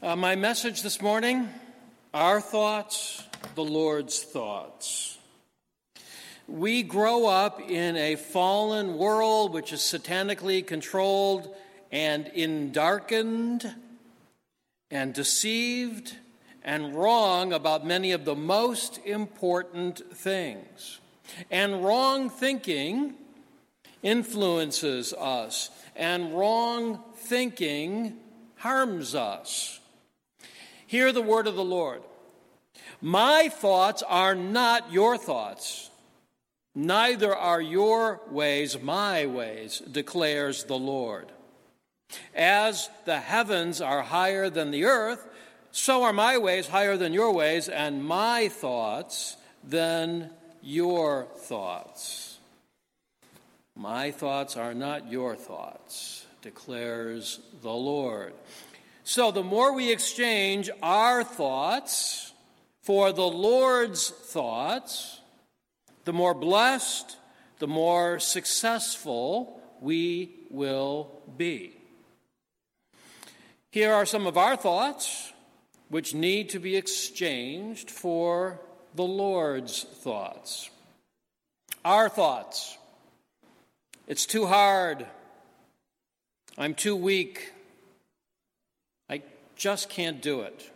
My message this morning, our thoughts, the Lord's thoughts. We grow up in a fallen world which is satanically controlled and darkened and deceived and wrong about many of the most important things. And wrong thinking influences us, and wrong thinking harms us. Hear the word of the Lord. My thoughts are not your thoughts, neither are your ways my ways, declares the Lord. As the heavens are higher than the earth, so are my ways higher than your ways, and my thoughts than your thoughts. My thoughts are not your thoughts, declares the Lord. So the more we exchange our thoughts for the Lord's thoughts, the more blessed, the more successful we will be. Here are some of our thoughts which need to be exchanged for the Lord's thoughts. Our thoughts. It's too hard. I'm too weak. I just can't do it.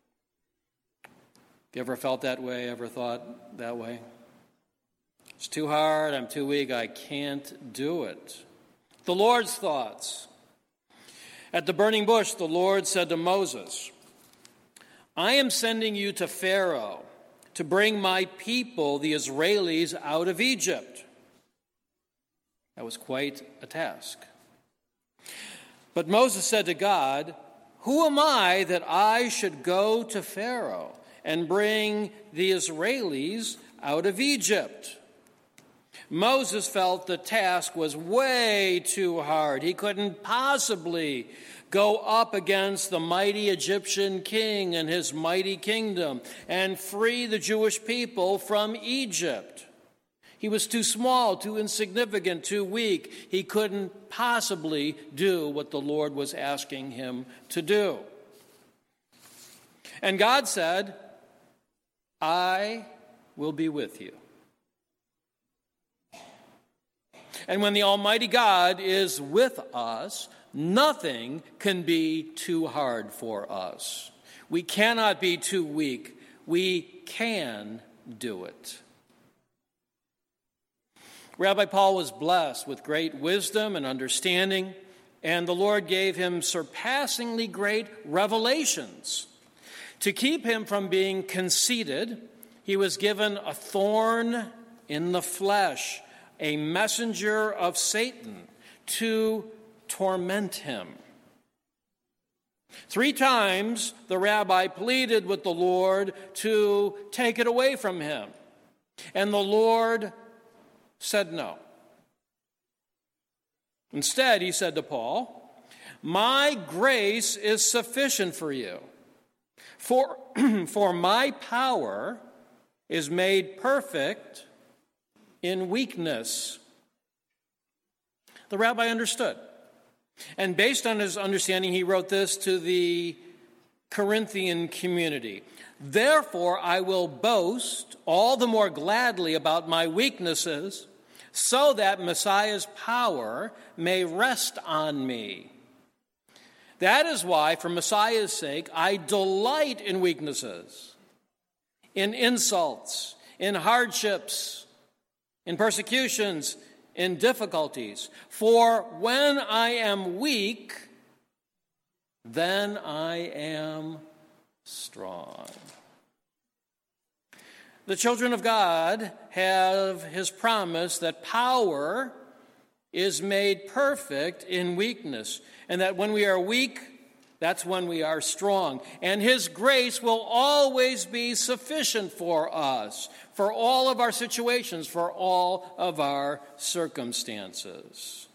You ever felt that way? Ever thought that way? It's too hard. I'm too weak. I can't do it. The Lord's thoughts. At the burning bush, the Lord said to Moses, I am sending you to Pharaoh to bring my people, the Israelis, out of Egypt. That was quite a task. But Moses said to God, who am I that I should go to Pharaoh and bring the Israelis out of Egypt? Moses felt the task was way too hard. He couldn't possibly go up against the mighty Egyptian king and his mighty kingdom and free the Jewish people from Egypt. He was too small, too insignificant, too weak. He couldn't possibly do what the Lord was asking him to do. And God said, I will be with you. And when the Almighty God is with us, nothing can be too hard for us. We cannot be too weak. We can do it. Rabbi Paul was blessed with great wisdom and understanding, and the Lord gave him surpassingly great revelations. To keep him from being conceited, he was given a thorn in the flesh, a messenger of Satan, to torment him. 3 times the rabbi pleaded with the Lord to take it away from him, and the Lord said no. Instead, he said to Paul, my grace is sufficient for you, for my power is made perfect in weakness. The rabbi understood. And based on his understanding, he wrote this to the Corinthian community. Therefore, I will boast all the more gladly about my weaknesses, so that Messiah's power may rest on me. That is why, for Messiah's sake, I delight in weaknesses, in insults, in hardships, in persecutions, in difficulties. For when I am weak, then I am strong. The children of God have his promise that power is made perfect in weakness, and that when we are weak, that's when we are strong. And his grace will always be sufficient for us, for all of our situations, for all of our circumstances.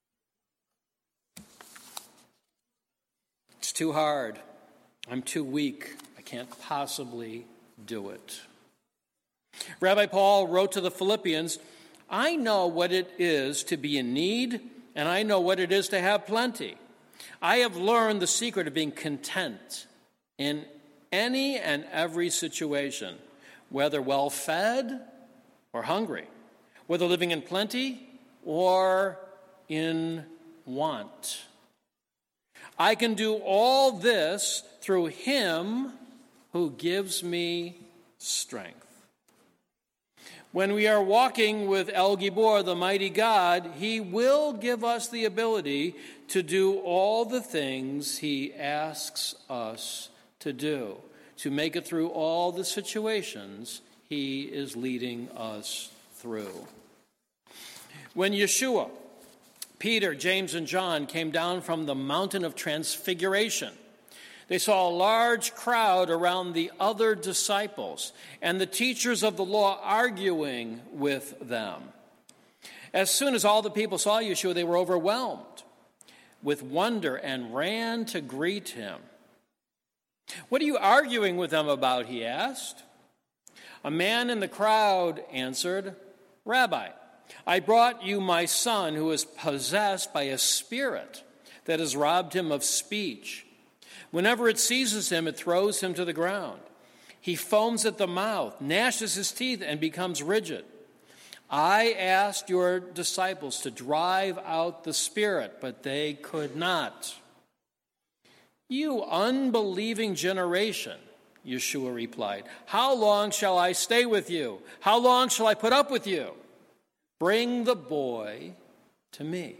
It's too hard. I'm too weak. I can't possibly do it. Rabbi Paul wrote to the Philippians, I know what it is to be in need, and I know what it is to have plenty. I have learned the secret of being content in any and every situation, whether well-fed or hungry, whether living in plenty or in want. I can do all this through him who gives me strength. When we are walking with El Gibor, the mighty God, he will give us the ability to do all the things he asks us to do, to make it through all the situations he is leading us through. When Yeshua, Peter, James, and John came down from the mountain of transfiguration, they saw a large crowd around the other disciples and the teachers of the law arguing with them. As soon as all the people saw Yeshua, they were overwhelmed with wonder and ran to greet him. "What are you arguing with them about?" he asked. A man in the crowd answered, "Rabbi, I brought you my son who is possessed by a spirit that has robbed him of speech. Whenever it seizes him, it throws him to the ground. He foams at the mouth, gnashes his teeth, and becomes rigid. I asked your disciples to drive out the spirit, but they could not." "You unbelieving generation," Yeshua replied, "how long shall I stay with you? How long shall I put up with you? Bring the boy to me."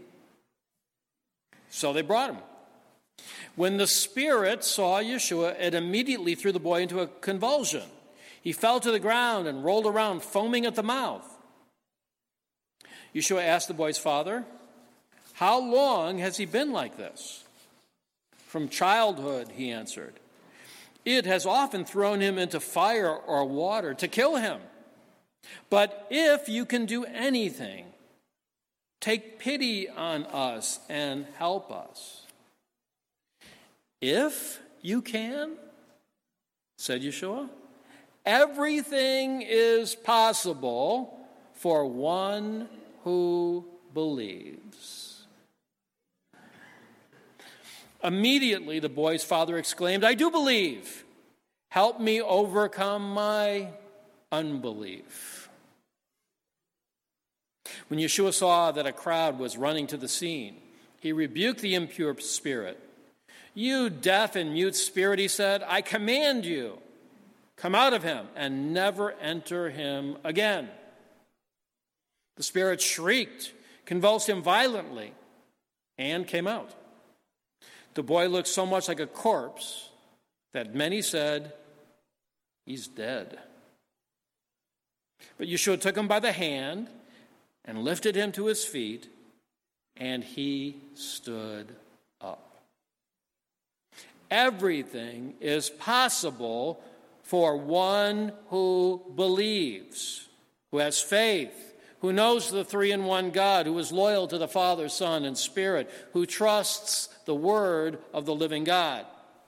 So they brought him. When the spirit saw Yeshua, it immediately threw the boy into a convulsion. He fell to the ground and rolled around, foaming at the mouth. Yeshua asked the boy's father, "How long has he been like this?" "From childhood," he answered. "It has often thrown him into fire or water to kill him. But if you can do anything, take pity on us and help us." "If you can," said Yeshua, "everything is possible for one who believes." Immediately the boy's father exclaimed, "I do believe. Help me overcome my unbelief." When Yeshua saw that a crowd was running to the scene, he rebuked the impure spirit. "You deaf and mute spirit," he said, "I command you, come out of him and never enter him again." The spirit shrieked, convulsed him violently, and came out. The boy looked so much like a corpse that many said, "He's dead." But Yeshua took him by the hand and lifted him to his feet, and he stood up. Everything is possible for one who believes, who has faith, who knows the three-in-one God, who is loyal to the Father, Son, and Spirit, who trusts the word of the living God.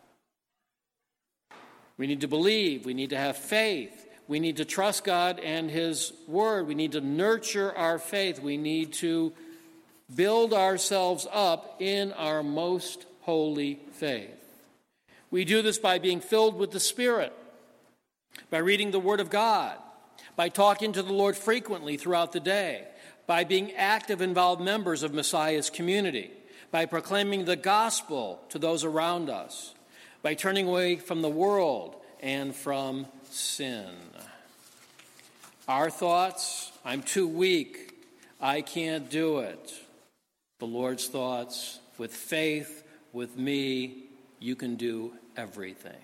We need to believe. We need to have faith. We need to trust God and his word. We need to nurture our faith. We need to build ourselves up in our most holy faith. We do this by being filled with the Spirit, by reading the Word of God, by talking to the Lord frequently throughout the day, by being active, involved members of Messiah's community, by proclaiming the gospel to those around us, by turning away from the world and from sin. Our thoughts, "I'm too weak, I can't do it." The Lord's thoughts, "With faith, with me, you can do everything."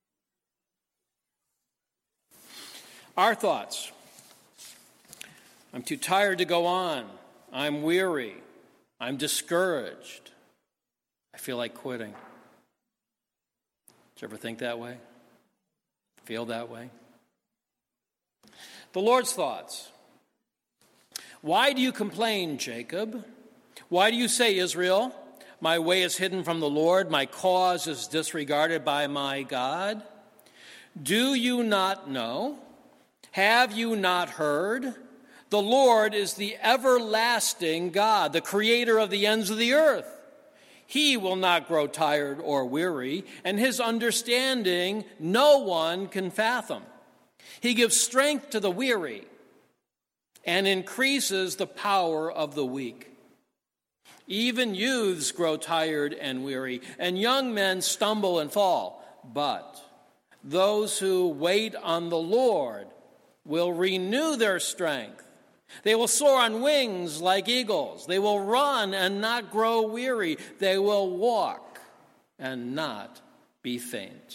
Our thoughts, "I'm too tired to go on. I'm weary. I'm discouraged. I feel like quitting." Did you ever think that way? Feel that way? The Lord's thoughts, "Why do you complain, Jacob? Why do you say, Israel, my way is hidden from the Lord, my cause is disregarded by my God? Do you not know? Have you not heard? The Lord is the everlasting God, the creator of the ends of the earth. He will not grow tired or weary, and his understanding no one can fathom. He gives strength to the weary and increases the power of the weak. Even youths grow tired and weary, and young men stumble and fall. But those who wait on the Lord will renew their strength. They will soar on wings like eagles. They will run and not grow weary. They will walk and not be faint.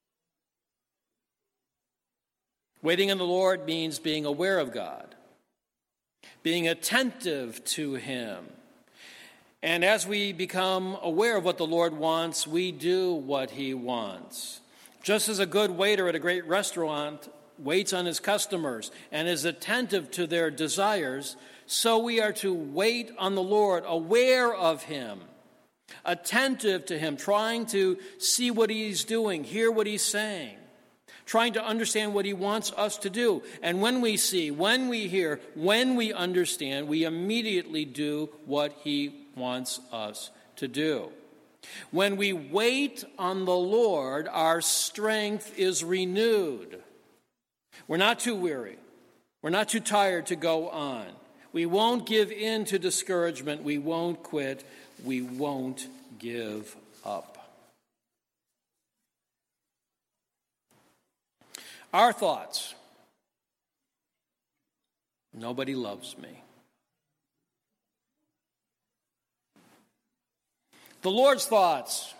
Waiting on the Lord means being aware of God, being attentive to him. And as we become aware of what the Lord wants, we do what he wants. Just as a good waiter at a great restaurant waits on his customers and is attentive to their desires, so we are to wait on the Lord, aware of him, attentive to him, trying to see what he's doing, hear what he's saying, trying to understand what he wants us to do. And when we see, when we hear, when we understand, we immediately do what he wants us to do. When we wait on the Lord, our strength is renewed. We're not too weary. We're not too tired to go on. We won't give in to discouragement. We won't quit. We won't give up. Our thoughts. Nobody loves me. The Lord's thoughts.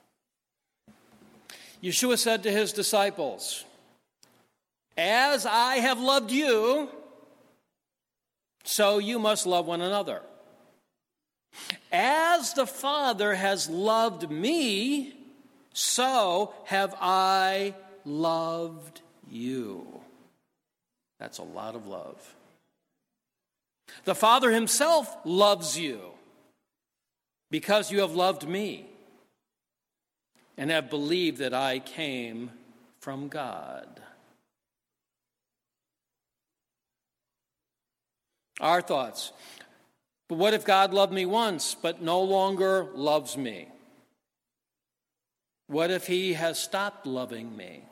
Yeshua said to his disciples, "As I have loved you, so you must love one another. As the Father has loved me, so have I loved you." That's a lot of love. The Father himself loves you because you have loved me and have believed that I came from God. Our thoughts. But what if God loved me once but no longer loves me? What if he has stopped loving me?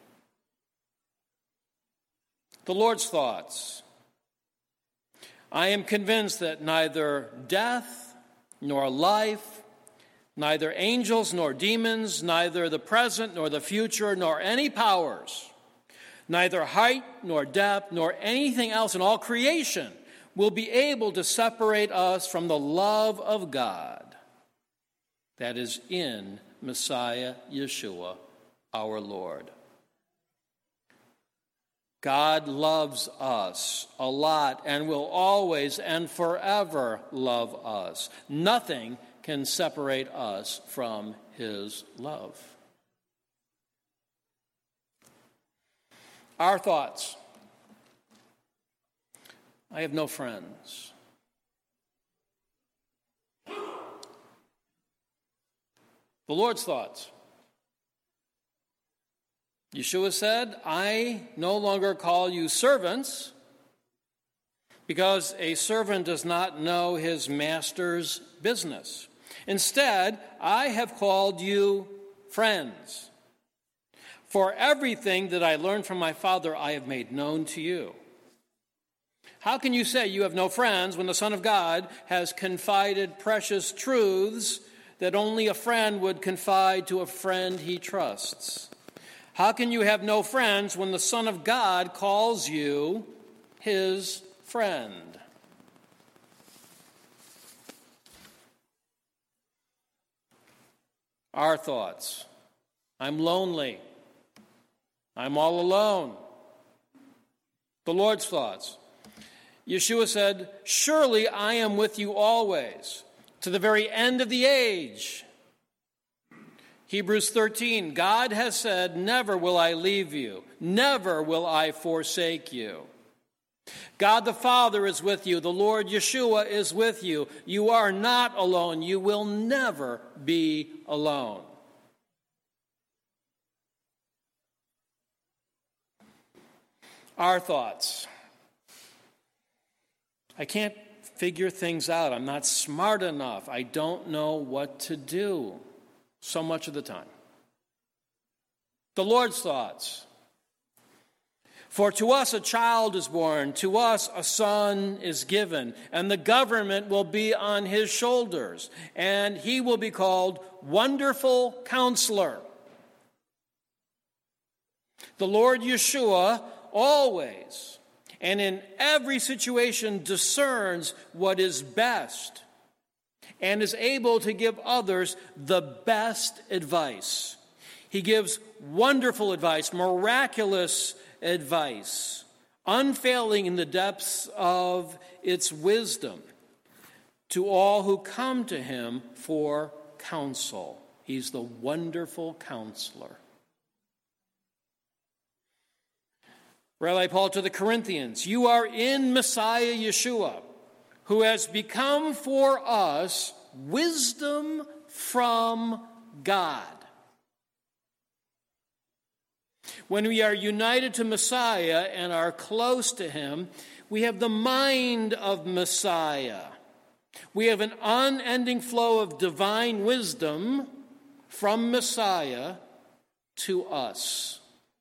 The Lord's thoughts. I am convinced that neither death nor life, neither angels nor demons, neither the present nor the future, nor any powers, neither height nor depth, nor anything else in all creation will be able to separate us from the love of God that is in Messiah Yeshua, our Lord. God loves us a lot and will always and forever love us. Nothing can separate us from his love. Our thoughts. I have no friends. The Lord's thoughts. Yeshua said, I no longer call you servants, because a servant does not know his master's business. Instead, I have called you friends. For everything that I learned from my Father, I have made known to you. How can you say you have no friends when the Son of God has confided precious truths that only a friend would confide to a friend he trusts? How can you have no friends when the Son of God calls you his friend? Our thoughts. I'm lonely. I'm all alone. The Lord's thoughts. Yeshua said, surely I am with you always, to the very end of the age. Hebrews 13, God has said, never will I leave you, never will I forsake you. God the Father is with you, the Lord Yeshua is with you. You are not alone, you will never be alone. Our thoughts. I can't figure things out. I'm not smart enough. I don't know what to do so much of the time. The Lord's thoughts. For to us a child is born, to us a son is given, and the government will be on his shoulders, and he will be called Wonderful Counselor. The Lord Yeshua always and in every situation discerns what is best and is able to give others the best advice. He gives wonderful advice, miraculous advice, unfailing in the depths of its wisdom to all who come to him for counsel. He's the wonderful counselor. Rabbi Paul to the Corinthians, you are in Messiah Yeshua, who has become for us wisdom from God. When we are united to Messiah and are close to him, we have the mind of Messiah. We have an unending flow of divine wisdom from Messiah to us.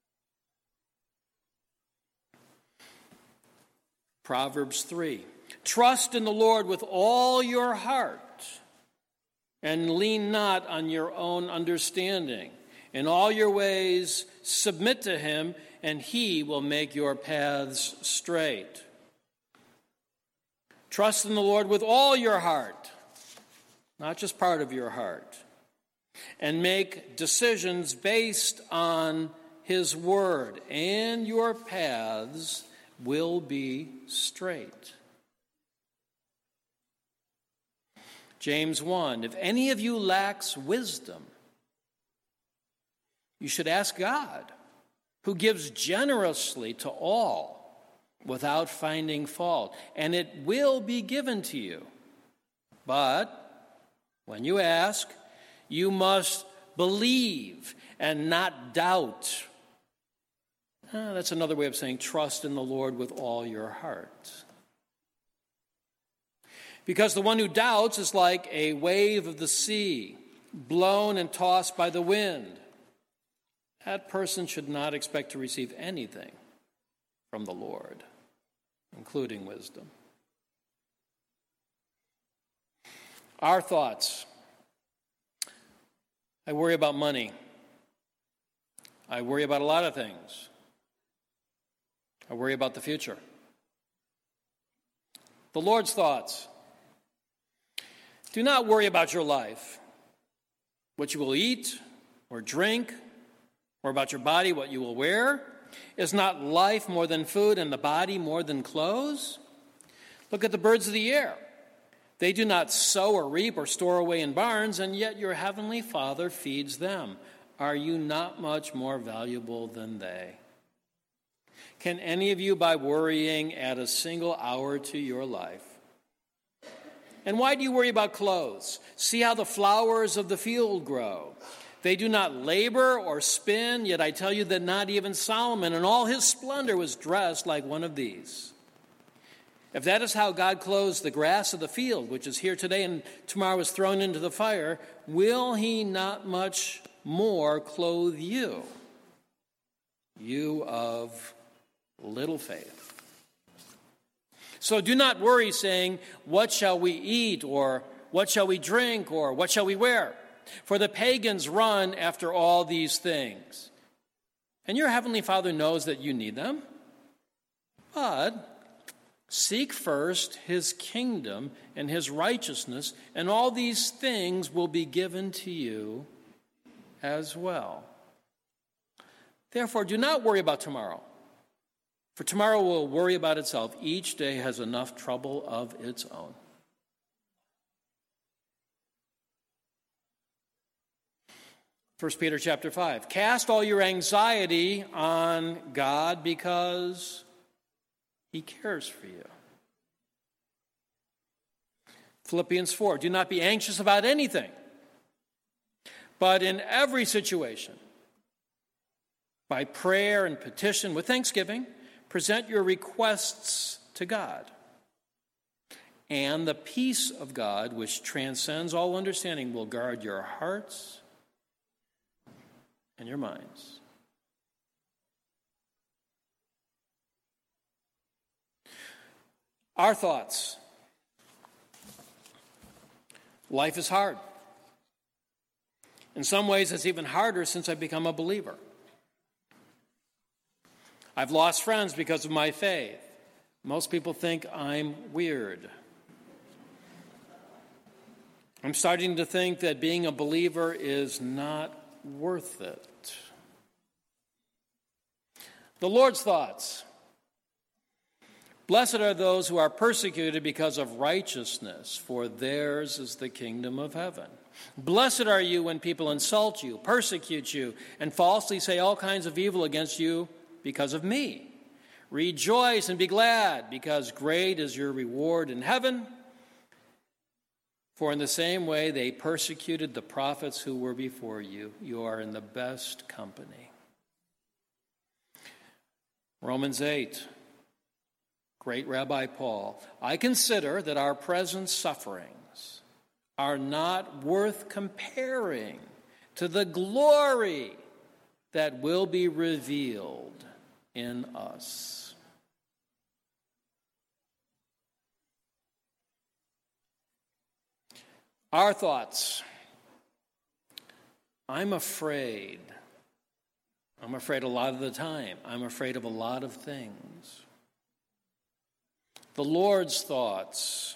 Proverbs 3. Trust in the Lord with all your heart and lean not on your own understanding. In all your ways submit to him, and he will make your paths straight. Trust in the Lord with all your heart, not just part of your heart, and make decisions based on his word, and your paths will be straight. James 1, if any of you lacks wisdom, you should ask God, who gives generously to all without finding fault, and it will be given to you. But when you ask, you must believe and not doubt. That's another way of saying trust in the Lord with all your heart. Because the one who doubts is like a wave of the sea, blown and tossed by the wind. That person should not expect to receive anything from the Lord, including wisdom. Our thoughts. I worry about money. I worry about a lot of things. I worry about the future. The Lord's thoughts. Do not worry about your life, what you will eat or drink, or about your body, what you will wear. Is not life more than food and the body more than clothes? Look at the birds of the air. They do not sow or reap or store away in barns, and yet your heavenly Father feeds them. Are you not much more valuable than they? Can any of you, by worrying, add a single hour to your life? And why do you worry about clothes? See how the flowers of the field grow. They do not labor or spin, yet I tell you that not even Solomon in all his splendor was dressed like one of these. If that is how God clothes the grass of the field, which is here today and tomorrow is thrown into the fire, will he not much more clothe you, you of little faith? So do not worry, saying, what shall we eat, or what shall we drink, or what shall we wear? For the pagans run after all these things. And your heavenly Father knows that you need them. But seek first his kingdom and his righteousness, and all these things will be given to you as well. Therefore, do not worry about tomorrow, for tomorrow will worry about itself. Each day has enough trouble of its own. 1 Peter chapter 5. Cast all your anxiety on God because he cares for you. Philippians 4. Do not be anxious about anything, but in every situation, by prayer and petition with thanksgiving, present your requests to God. And the peace of God, which transcends all understanding, will guard your hearts and your minds. Our thoughts. Life is hard. In some ways, it's even harder since I've become a believer. I've lost friends because of my faith. Most people think I'm weird. I'm starting to think that being a believer is not worth it. The Lord's thoughts. Blessed are those who are persecuted because of righteousness, for theirs is the kingdom of heaven. Blessed are you when people insult you, persecute you, and falsely say all kinds of evil against you because of me. Rejoice and be glad, because great is your reward in heaven. For in the same way they persecuted the prophets who were before you. You are in the best company. Romans 8, great Rabbi Paul. I consider that our present sufferings are not worth comparing to the glory that will be revealed in us. Our thoughts. I'm afraid. I'm afraid a lot of the time. I'm afraid of a lot of things. The Lord's thoughts.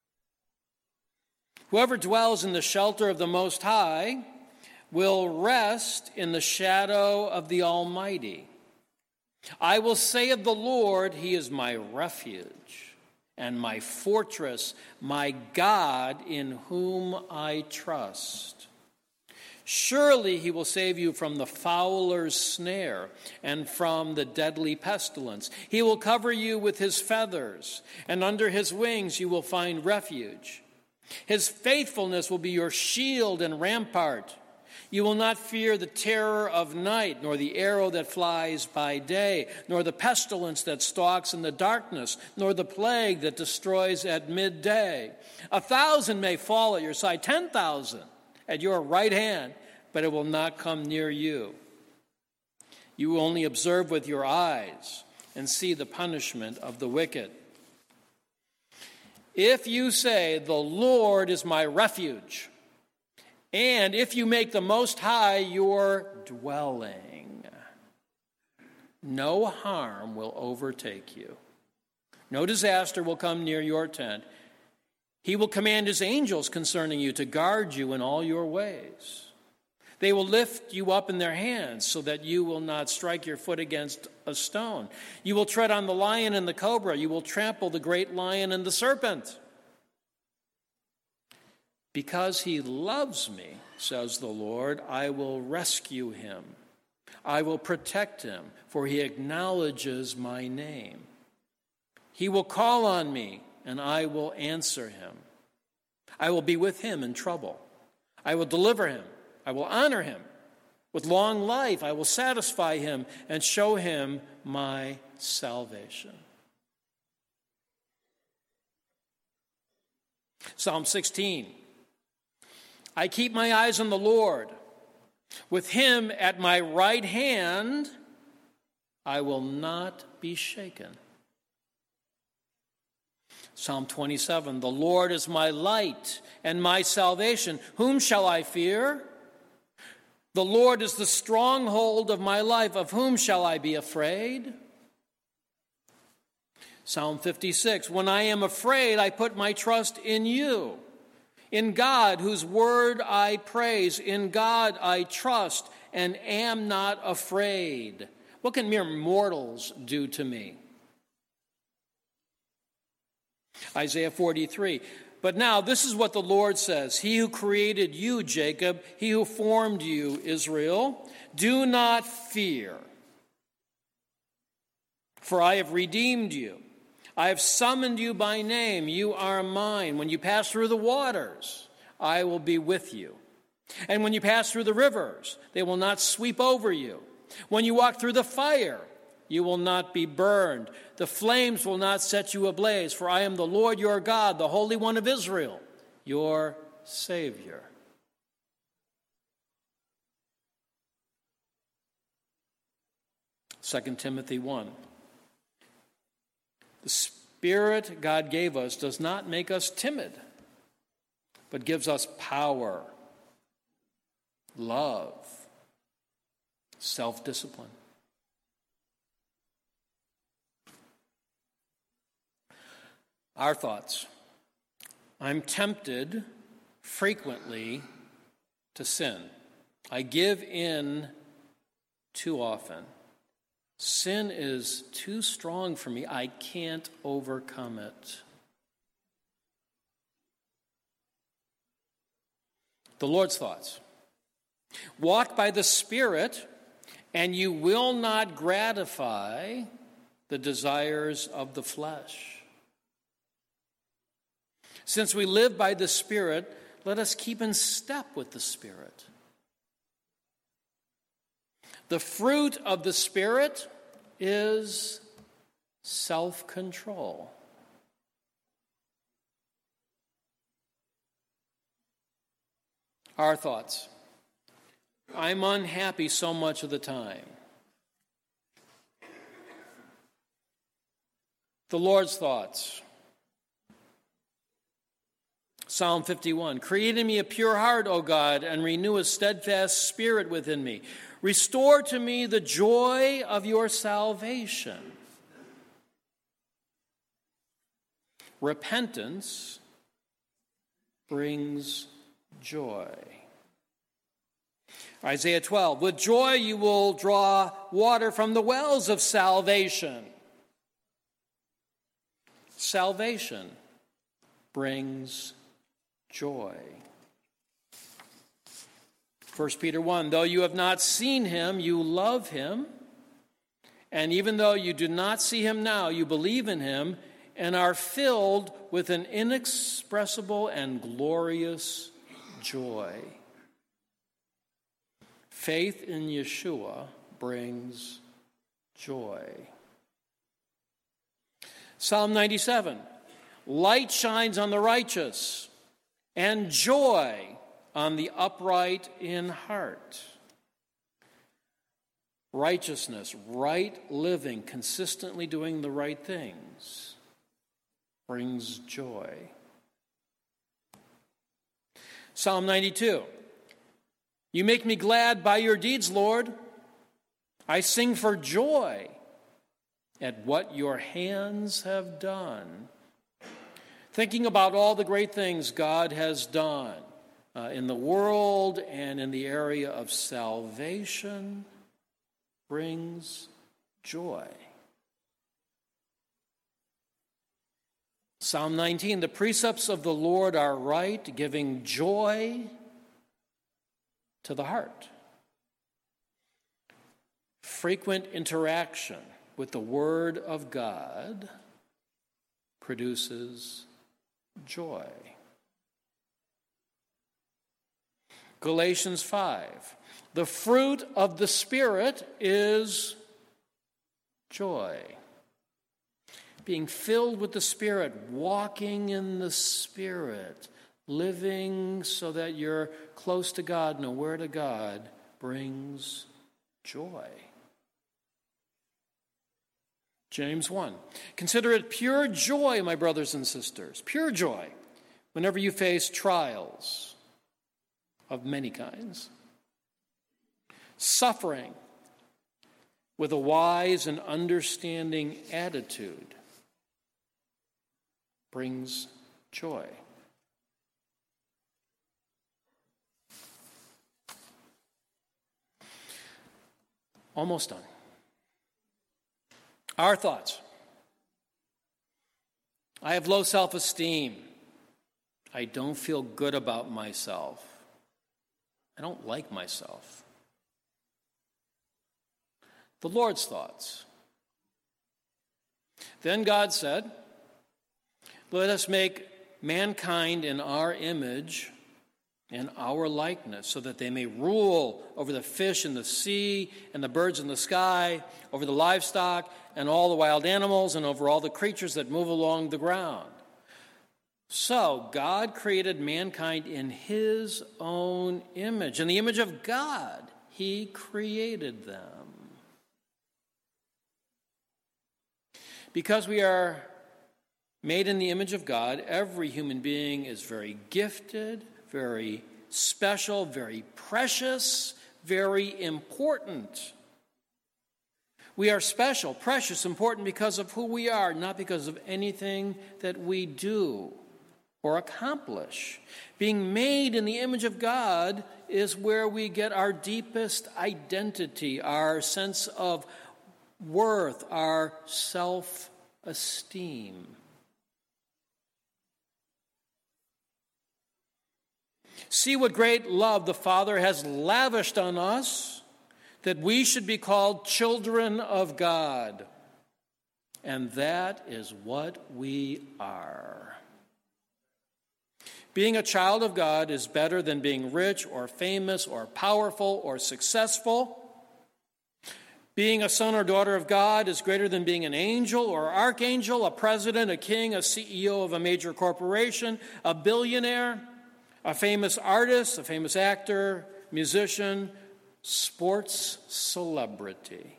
Whoever dwells in the shelter of the Most High will rest in the shadow of the Almighty. I will say of the Lord, He is my refuge and my fortress, my God in whom I trust. Surely He will save you from the fowler's snare and from the deadly pestilence. He will cover you with His feathers, and under His wings you will find refuge. His faithfulness will be your shield and rampart. You will not fear the terror of night, nor the arrow that flies by day, nor the pestilence that stalks in the darkness, nor the plague that destroys at midday. 1,000 may fall at your side, 10,000 at your right hand, but it will not come near you. You will only observe with your eyes and see the punishment of the wicked. If you say, the Lord is my refuge, and if you make the Most High your dwelling, no harm will overtake you. No disaster will come near your tent. He will command His angels concerning you to guard you in all your ways. They will lift you up in their hands so that you will not strike your foot against a stone. You will tread on the lion and the cobra. You will trample the great lion and the serpent. Because He loves me, says the Lord, I will rescue him. I will protect him, for he acknowledges my name. He will call on me, and I will answer him. I will be with him in trouble. I will deliver him. I will honor him. With long life, I will satisfy him and show him my salvation. Psalm 16. I keep my eyes on the Lord. With him at my right hand, I will not be shaken. Psalm 27. The Lord is my light and my salvation. Whom shall I fear? The Lord is the stronghold of my life. Of whom shall I be afraid? Psalm 56. When I am afraid, I put my trust in you. In God, whose word I praise, in God I trust and am not afraid. What can mere mortals do to me? Isaiah 43. But now this is what the Lord says. He who created you, Jacob, he who formed you, Israel, do not fear, for I have redeemed you. I have summoned you by name. You are mine. When you pass through the waters, I will be with you. And when you pass through the rivers, they will not sweep over you. When you walk through the fire, You will not be burned. The flames will not set you ablaze, for I am the Lord your God, the Holy One of Israel, your Savior. Second Timothy 1. The Spirit God gave us does not make us timid, but gives us power, love, self-discipline. Our thoughts. I'm tempted frequently to sin. I give in too often. Sin is too strong for me. I can't overcome it. The Lord's thoughts. Walk by the Spirit, and you will not gratify the desires of the flesh. Since we live by the Spirit, let us keep in step with the Spirit. The fruit of the Spirit is self-control. Our thoughts. I'm unhappy so much of the time. The Lord's thoughts. Psalm 51, create in me a pure heart, O God, and renew a steadfast spirit within me. Restore to me the joy of your salvation. Repentance brings joy. Isaiah 12, with joy you will draw water from the wells of salvation. Salvation brings joy. 1 Peter 1, though you have not seen him, you love him. And even though you do not see him now, you believe in him and are filled with an inexpressible and glorious joy. Faith in Yeshua brings joy. Psalm 97, light shines on the righteous, and joy on the upright in heart. Righteousness, right living, consistently doing the right things brings joy. Psalm 92. You make me glad by your deeds, Lord. I sing for joy at what your hands have done. Thinking about all the great things God has done in the world and in the area of salvation brings joy. Psalm 19, the precepts of the Lord are right, giving joy to the heart. Frequent interaction with the Word of God produces joy. Galatians 5. The fruit of the Spirit is joy. Being filled with the Spirit, walking in the Spirit, living so that you're close to God and aware to God brings joy. James 1. Consider it pure joy, my brothers and sisters, pure joy, whenever you face trials of many kinds. Suffering with a wise and understanding attitude brings joy. Almost done. Our thoughts. I have low self-esteem. I don't feel good about myself. I don't like myself. The Lord's thoughts. Then God said, let us make mankind in our image, in our likeness, so that they may rule over the fish in the sea and the birds in the sky, over the livestock and all the wild animals, and over all the creatures that move along the ground. So God created mankind in his own image. In the image of God, he created them. Because we are made in the image of God, every human being is very gifted, very special, very precious, very important. We are special, precious, important because of who we are, not because of anything that we do or accomplish. Being made in the image of God is where we get our deepest identity, our sense of worth, our self-esteem. See what great love the Father has lavished on us, that we should be called children of God. And that is what we are. Being a child of God is better than being rich or famous or powerful or successful. Being a son or daughter of God is greater than being an angel or archangel, a president, a king, a CEO of a major corporation, a billionaire, a famous artist, a famous actor, musician, sports celebrity.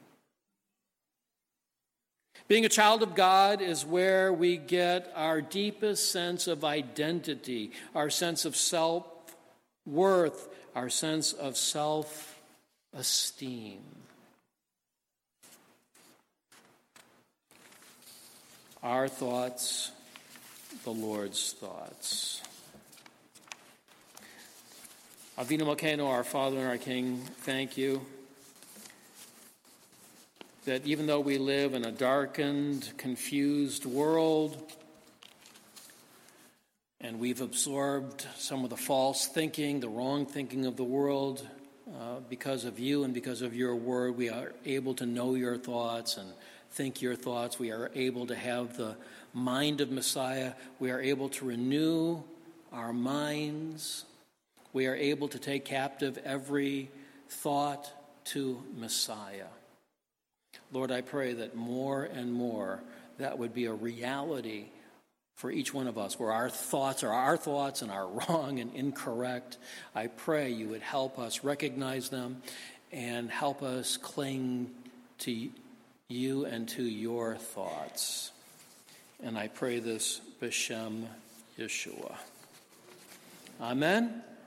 Being a child of God is where we get our deepest sense of identity, our sense of self-worth, our sense of self-esteem. Our thoughts, the Lord's thoughts. Avinu Malkeinu, our Father and our King, thank you that even though we live in a darkened, confused world, and we've absorbed some of the false thinking, the wrong thinking of the world, because of you and because of your word, we are able to know your thoughts and think your thoughts. We are able to have the mind of Messiah. We are able to renew our minds. We are able to take captive every thought to Messiah. Lord, I pray that more and more that would be a reality for each one of us, where our thoughts are our thoughts and are wrong and incorrect. I pray you would help us recognize them and help us cling to you and to your thoughts. And I pray this b'Shem Yeshua. Amen.